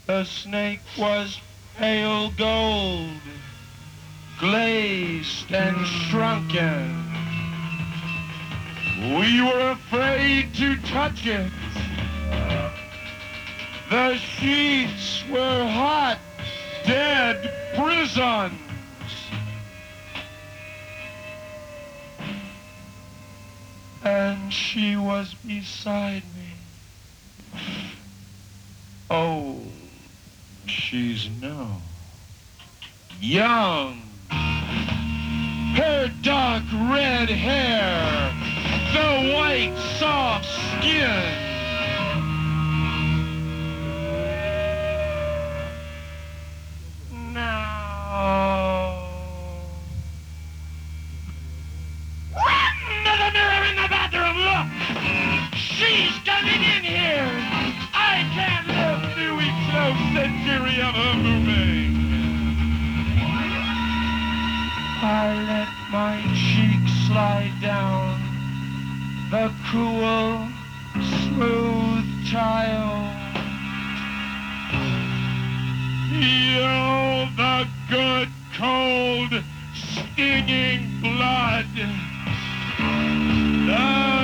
The snake was pale gold, glazed and shrunken. We were afraid to touch it. The sheets were hot, dead prisons. And she was beside me. Oh, she's no. Young. Her dark red hair, the white soft skin. Now. Run to the mirror in the bathroom, look! She's coming in here! I can't live through each slow century of her moving. I let my cheek slide down the cool, smooth tile. Feel the good, cold, stinging blood. The